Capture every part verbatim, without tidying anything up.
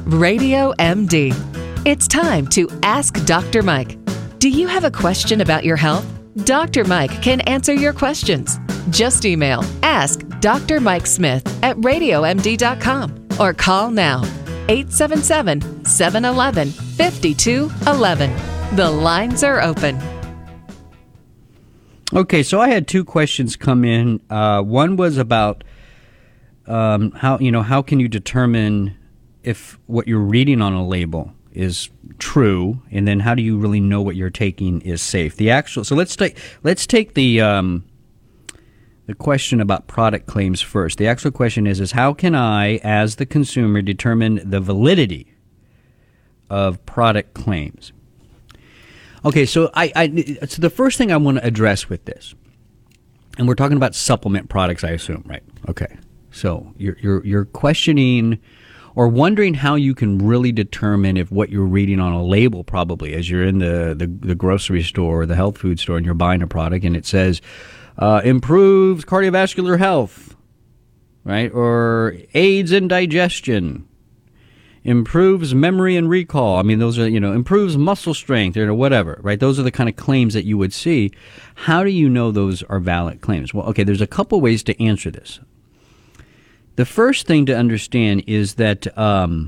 Radio M D. It's time to Ask Doctor Mike. Do you have a question about your health? Doctor Mike can answer your questions. Just email ask Doctor Mike Smith at radio m d dot com or call now eight seven seven, seven one one, five two one one. The lines are open. Okay, so I had two questions come in. Uh, one was about um, how you know how can you determine if what you're reading on a label is true, and then how do you really know what you're taking is safe? The actual so let's take let's take the um, the question about product claims first. The actual question is is how can I, as the consumer, determine the validity of product claims? Okay, so I, I so the first thing I want to address with this, and we're talking about supplement products, I assume, right? Okay, so you're you're you're questioning or wondering how you can really determine if what you're reading on a label, probably as you're in the, the, the grocery store or the health food store and you're buying a product and it says uh, improves cardiovascular health, right? Or aids in digestion, improves memory and recall. I mean, those are, you know, improves muscle strength or whatever, right? Those are the kind of claims that you would see. How do you know those are valid claims? Well, okay, there's a couple ways to answer this. The first thing to understand is that um,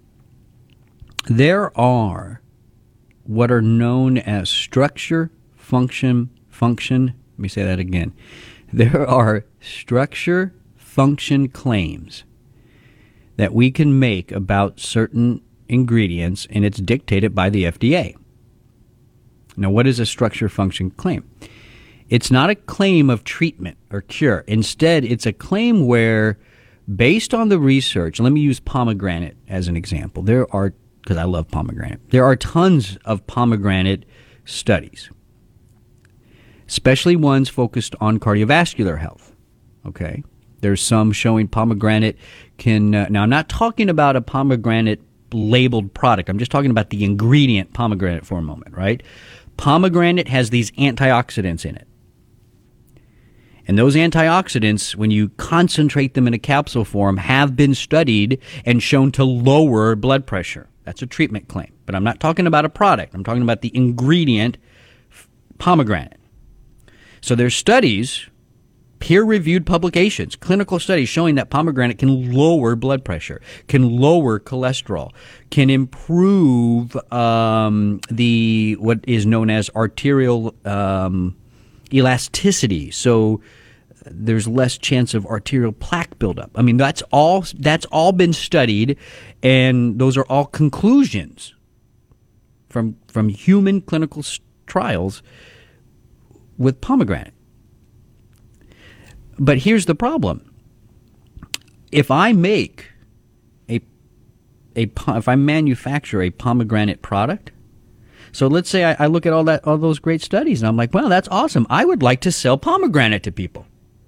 there are what are known as structure, function, function. Let me say that again. There are structure, function claims that we can make about certain ingredients, and it's dictated by the F D A. Now, what is a structure, function claim? It's not a claim of treatment or cure. Instead, it's a claim where, based on the research, let me use pomegranate as an example. There are, because I love pomegranate, there are tons of pomegranate studies, especially ones focused on cardiovascular health. Okay, there's some showing pomegranate can. Uh, now, I'm not talking about a pomegranate labeled product. I'm just talking about the ingredient pomegranate for a moment, right? Pomegranate has these antioxidants in it. And those antioxidants, when you concentrate them in a capsule form, have been studied and shown to lower blood pressure. That's a treatment claim. But I'm not talking about a product. I'm talking about the ingredient pomegranate. So there's studies, peer-reviewed publications, clinical studies showing that pomegranate can lower blood pressure, can lower cholesterol, can improve um, the what is known as arterial um, elasticity. So there's less chance of arterial plaque buildup. I mean, that's all that's all been studied, and those are all conclusions from from human clinical trials with pomegranate. But here's the problem. If I make a a if I manufacture a pomegranate product, so let's say I, I look at all that all those great studies and I'm like, wow, that's awesome. I would like to sell pomegranate to people.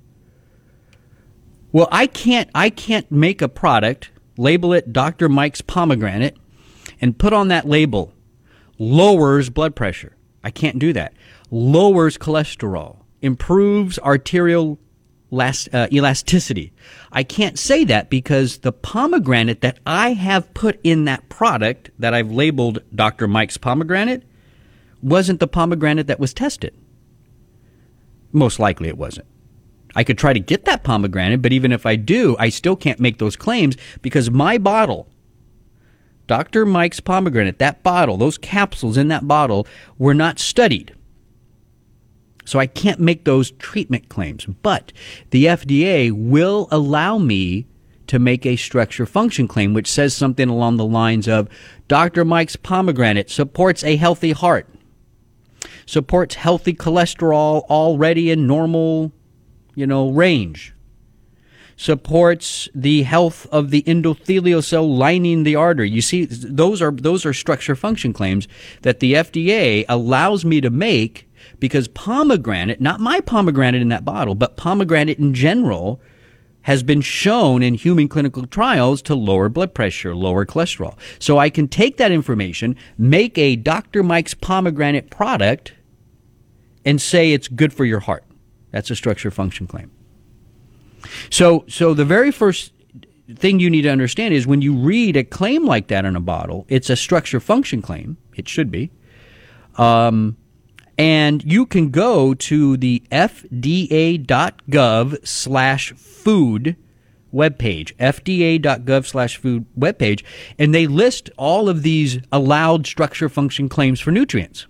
Well, I can't I can't make a product, label it Doctor Mike's pomegranate, and put on that label lowers blood pressure. I can't do that. Lowers cholesterol, improves arterial last, uh, elasticity. I can't say that because the pomegranate that I have put in that product that I've labeled Doctor Mike's pomegranate wasn't the pomegranate that was tested. Most likely it wasn't. I could try to get that pomegranate, but even if I do, I still can't make those claims because my bottle, Doctor Mike's pomegranate, that bottle, those capsules in that bottle were not studied. So I can't make those treatment claims. But the F D A will allow me to make a structure function claim, which says something along the lines of Doctor Mike's pomegranate supports a healthy heart, supports healthy cholesterol already in normal, you know, range, supports the health of the endothelial cell lining the artery. You see, those are those are structure function claims that the F D A allows me to make because pomegranate, not my pomegranate in that bottle, but pomegranate in general, has been shown in human clinical trials to lower blood pressure, lower cholesterol. So I can take that information, make a Doctor Mike's pomegranate product, and say it's good for your heart. That's a structure function claim. So, so the very first thing you need to understand is when you read a claim like that in a bottle, it's a structure function claim. It should be. Um, and you can go to the F D A dot gov slash food webpage, F D A dot gov slash food webpage, and they list all of these allowed structure function claims for nutrients.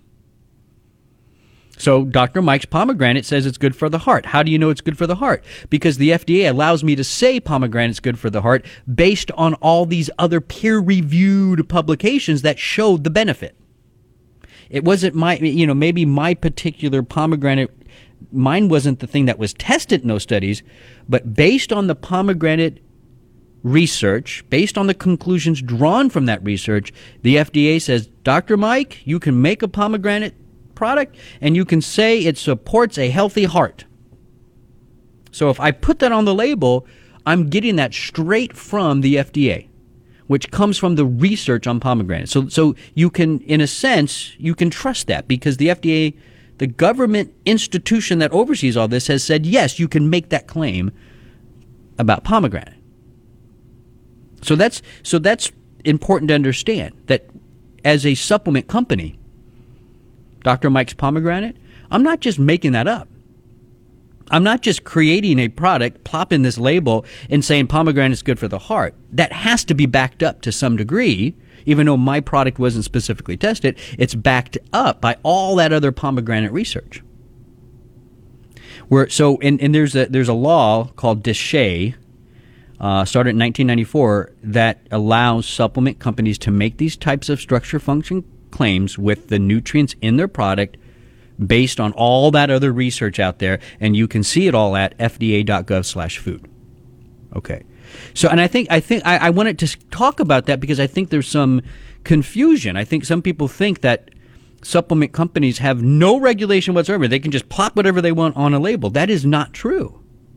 So Doctor Mike's pomegranate says it's good for the heart. How do you know it's good for the heart? Because the F D A allows me to say pomegranate's good for the heart based on all these other peer-reviewed publications that showed the benefit. It wasn't my, you know, maybe my particular pomegranate, mine wasn't the thing that was tested in those studies, but based on the pomegranate research, based on the conclusions drawn from that research, the F D A says, Doctor Mike, you can make a pomegranate product and you can say it supports a healthy heart. So if I put that on the label, I'm getting that straight from the F D A, which comes from the research on pomegranate. So so you can, in a sense, you can trust that because the F D A, the government institution that oversees all this, has said, yes, you can make that claim about pomegranate. So that's so that's important to understand, that as a supplement company, Doctor Mike's pomegranate, I'm not just making that up. I'm not just creating a product, plopping this label, and saying pomegranate is good for the heart. That has to be backed up to some degree. Even though my product wasn't specifically tested, it's backed up by all that other pomegranate research. Where so, and, and there's a there's a law called DSHEA, uh, started in nineteen ninety-four, that allows supplement companies to make these types of structure function claims with the nutrients in their product based on all that other research out there, and you can see it all at F D A dot gov slash food. Okay. So, and I think I think I, I wanted to talk about that because I think there's some confusion. I think some people think that supplement companies have no regulation whatsoever. They can just plop whatever they want on a label. That is not true.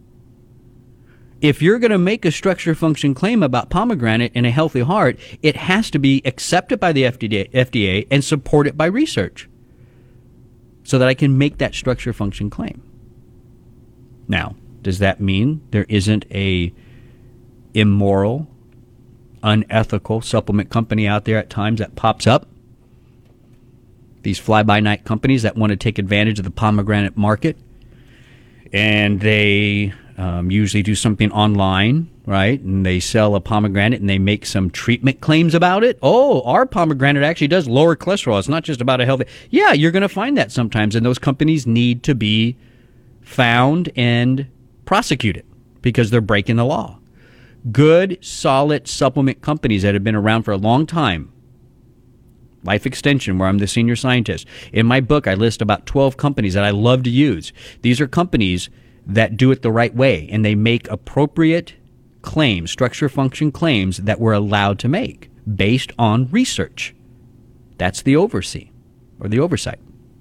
If you're going to make a structure function claim about pomegranate in a healthy heart, it has to be accepted by the F D A, F D A and supported by research so that I can make that structure function claim. Now, does that mean there isn't a immoral, unethical supplement company out there at times that pops up? These fly-by-night companies that want to take advantage of the pomegranate market, and they um, usually do something online, right? And they sell a pomegranate and they make some treatment claims about it. Oh, our pomegranate actually does lower cholesterol. It's not just about a healthy... Yeah, you're going to find that sometimes, and those companies need to be found and prosecuted because they're breaking the law. Good, solid supplement companies that have been around for a long time. Life Extension, where I'm the senior scientist. In my book, I list about twelve companies that I love to use. These are companies that do it the right way, and they make appropriate claims, structure function claims that we're allowed to make based on research. That's the oversee, or the oversight.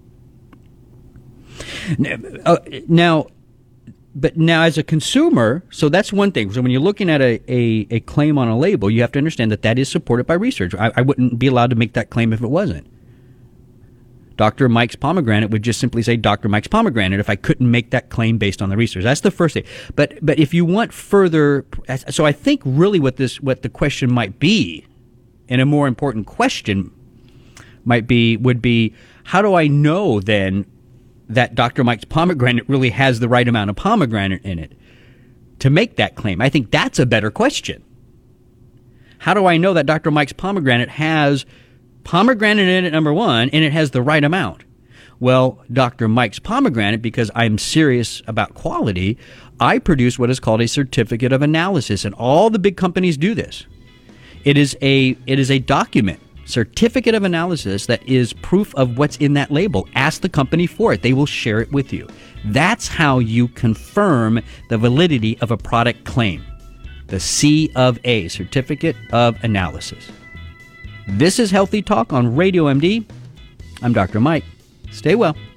Now, uh, now But now as a consumer, so that's one thing. So when you're looking at a, a, a claim on a label, you have to understand that that is supported by research. I, I wouldn't be allowed to make that claim if it wasn't. Doctor Mike's pomegranate would just simply say Doctor Mike's pomegranate if I couldn't make that claim based on the research. That's the first thing. But but if you want further, so I think really what this what the question might be, and a more important question might be, would be, how do I know then that Doctor Mike's pomegranate really has the right amount of pomegranate in it to make that claim? I think that's a better question. How do I know that Doctor Mike's pomegranate has pomegranate in it, number one, and it has the right amount? Well, Doctor Mike's pomegranate, because I'm serious about quality, I produce what is called a certificate of analysis, and all the big companies do this. It is a it is a document, certificate of analysis, that is proof of what's in that label. Ask the company for it. They will share it with you. That's how you confirm the validity of a product claim. The C of A, Certificate of Analysis. This is Healthy Talk on Radio M D. I'm Doctor Mike. Stay well.